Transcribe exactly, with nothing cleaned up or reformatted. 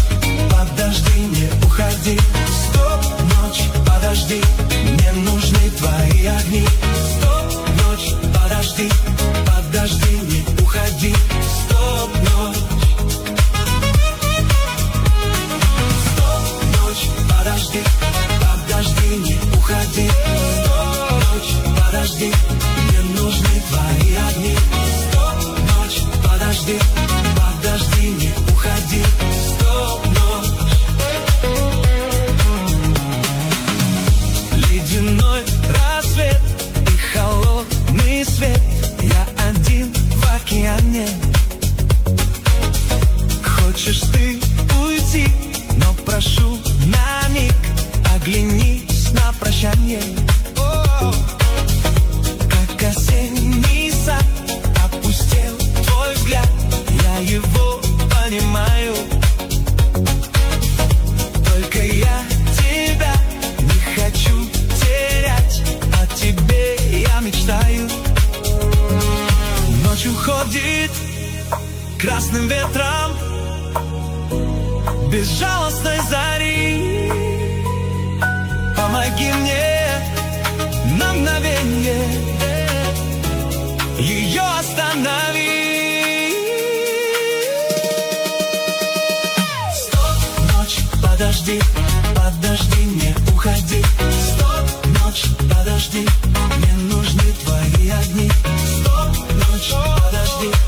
подожди, не уходи. Стоп, ночь, подожди, мне нужны твои огни. Стоп, ночь, подожди, подожди, не уходи. Стоп, ночь. Стоп, ночь, подожди, подожди, не уходи. Стоп, ночь, подожди, мне нужны твои огни. Стоп, ночь, подожди, подожди, не уходи. Стоп, ночь. Ледяной рассвет и холодный свет. Я один в океане. Хочешь ты уйти, но прошу на миг оглянись на прощание. О, как осенний сад опустел твой взгляд, я его понимаю. Только я тебя не хочу терять, о тебе я мечтаю. Ночь уходит красным ветром безжалостной зари. Помоги мне на мгновенье ее останови. Стоп, ночь, подожди, подожди, не уходи. Стоп, ночь, подожди, мне нужны твои огни. Стоп, ночь, подожди,